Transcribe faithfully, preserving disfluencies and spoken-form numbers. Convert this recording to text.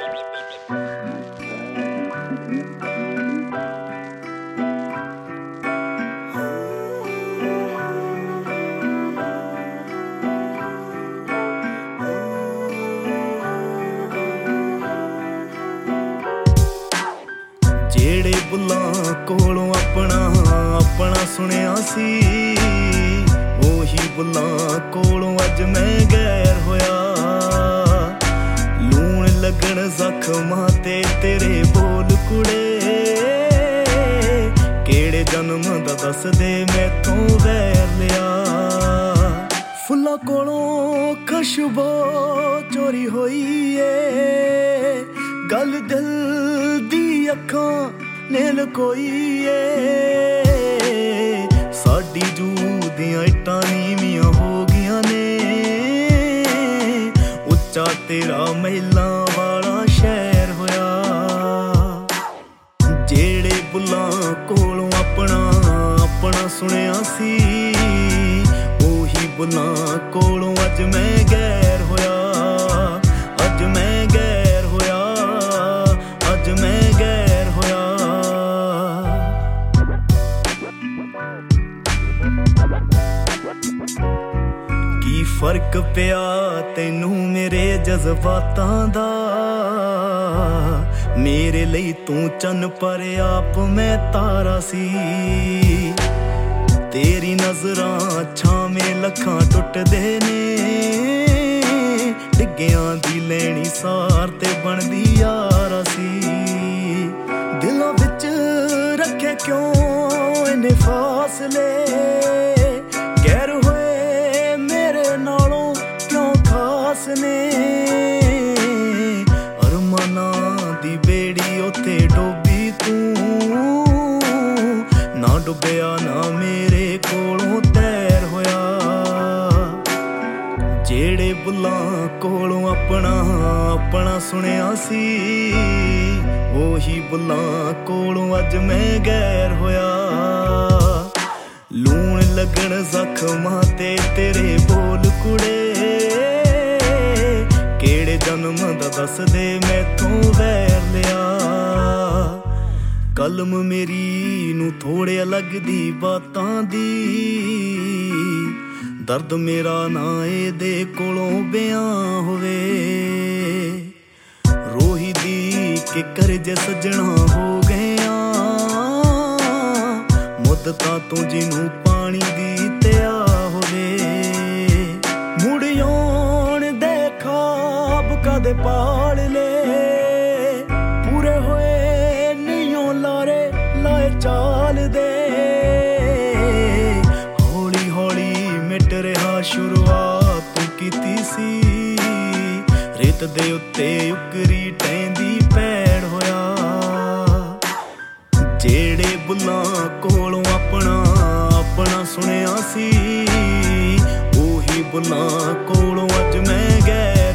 ਜਿਹੜੇ ਬੁੱਲਾਂ ਕੋਲੋਂ ਆਪਣਾ ਆਪਣਾ ਸੁਣਿਆ ਸੀ, ਉਹੀ ਬੁੱਲਾਂ ਕੋਲੋਂ ਅੱਜ ਮੈਂ ਗੈਰ ਹੋਇਆ। ਲੂਣ ਲੱਗਣ ਜ਼ਖਮਾਂ ਤੇ ਤੇਰੇ ਬੋਲ ਕੁੜੇ, ਕਿਹੜੇ ਜਨਮ ਦਾ ਦੱਸ ਦੇ ਮੈਥੋਂ ਵੈਰ ਲਿਆ। ਫੁੱਲਾਂ ਕੋਲੋਂ ਖੁਸ਼ਬੂ ਚੋਰੀ ਹੋਈ ਏ, ਗੱਲ ਦਿਲ ਦੀ ਅੱਖਾਂ ਨੇ ਲਕੋਈ ਏ। ਸਾਡੀ ਜੂਹ ਦੀਆਂ ਇੱਟਾਂ ਨੀਵੀਆਂ ਹੋ ਗਈਆਂ ਨੇ, ਉੱਚਾ ਤੇਰਾ ਮਹਿਲਾਂ ਵਾਲਾ ਸ਼ਹਿਰ ਹੋਇਆ। ਜਿਹੜੇ ਬੁੱਲਾਂ ਕੋਲੋਂ ਆਪਣਾ ਆਪਣਾ ਸੁਣਿਆ ਸੀ, ਉਹੀ ਬੁੱਲਾਂ ਕੋਲੋਂ ਅੱਜ ਮੈਂ ਗੈਰ ਹੋਇਆ। ਅੱਜ ਮੈਂ ਗੈਰ ਹੋਇਆ, ਅੱਜ ਮੈਂ ਗੈਰ ਹੋਇਆ। ਕੀ ਫਰਕ ਪਿਆ ਤੈਨੂੰ ਮੇਰੇ ਜਜ਼ਬਾਤਾਂ ਦਾ, ਮੇਰੇ ਲਈ ਤੂੰ ਚੰਨ ਪਰ ਆਪ ਮੈਂ ਤਾਰਾ ਸੀ। ਤੇਰੀ ਨਜ਼ਰਾਂ ਛਾਵੇਂ ਲੱਖਾਂ ਟੁੱਟਦੇ ਨੇ, ਡਿੱਗਿਆਂ ਦੀ ਲੈਣੀ ਸਾਰ ਤੇ ਬਣਦੀ ਯਾਰ ਸੀ। ਦਿਲਾਂ ਵਿੱਚ ਰੱਖੇ ਕਿਉਂ ਇੰਨੇ ਫਾਸਲੇ, ਗੈਰ ਹੋਏ ਮੇਰੇ ਨਾਲੋਂ ਕਿਉਂ ਖਾਸ ਨੇ। ਅਰਮਾਨਾਂ ਦੀ ਬੇੜੀ ਉੱਥੇ ਡੋਬੀ ਤੂੰ, ਨਾ ਡੁੱਬਿਆ ਨਾ ਮੇਰੇ ਕੋਲੋਂ ਤੈਰ ਹੋਇਆ। ਜਿਹੜੇ ਬੁੱਲਾਂ ਕੋਲੋਂ ਆਪਣਾ ਆਪਣਾ ਸੁਣਿਆ ਸੀ, ਉਹੀ ਬੁੱਲਾਂ ਕੋਲੋਂ ਅੱਜ ਮੈਂ ਗੈਰ ਹੋਇਆ। ਲੂਣ ਲੱਗਣ ਜ਼ਖਮਾਂ ਤੇ ਤੇਰੇ ਬੋਲ ਕੁੜੇ, ਕਿਹੜੇ ਜਨਮ ਦਾ ਦੱਸ ਦੇ ਮੈਥੋਂ ਵੈਰ ਲਿਆ। ਕਲਮ ਮੇਰੀ ਨੂੰ ਥੋੜ੍ਹੇ ਲੱਗਦੀ ਬਾਤਾਂ ਦੀ, ਦਰਦ ਮੇਰਾ ਨਾ ਇਹਦੇ ਕੋਲੋਂ ਬਿਆਨ ਹੋਵੇ। ਰੋਹੀ ਦੀ ਕਿ ਕਰਜੇ ਸੱਜਣਾ ਹੋ ਗਇਆ, ਮੁੱਦਤਾਂ ਤੂੰ ਜਿਹਨੂੰ ਪਾਣੀ ਦੀ ਤਿਆ ਹੋਵੇ। ਮੁੜ ਆਉਣ ਦੇ ਖਾਬ ਕਦੇ ਪਾਲ ਲੈ, ਪੂਰੇ ਹੋਏ ਨਹੀਂ ਲਾਰੇ ਲਾਏ ਚਾਲ ਦੇ। ਹੌਲੀ ਹੌਲੀ ਮਿਟ ਰਿਹਾ ਸ਼ੁਰੂਆਤ ਤੂੰ ਕੀਤੀ ਸੀ, ਰੇਤ ਦੇ ਉੱਤੇ ਉਕਰੀ ਟਹਿੰਦੀ ਪੈੜ ਹੋਇਆ। ਜਿਹੜੇ ਬੁੱਲਾਂ ਕੋਲੋਂ ਆਪਣਾ ਆਪਣਾ ਸੁਣਿਆ ਸੀ, ਉਹੀ ਬੁੱਲਾਂ ਕੋਲੋਂ ਅੱਜ ਮੈਂ ਗੈਰ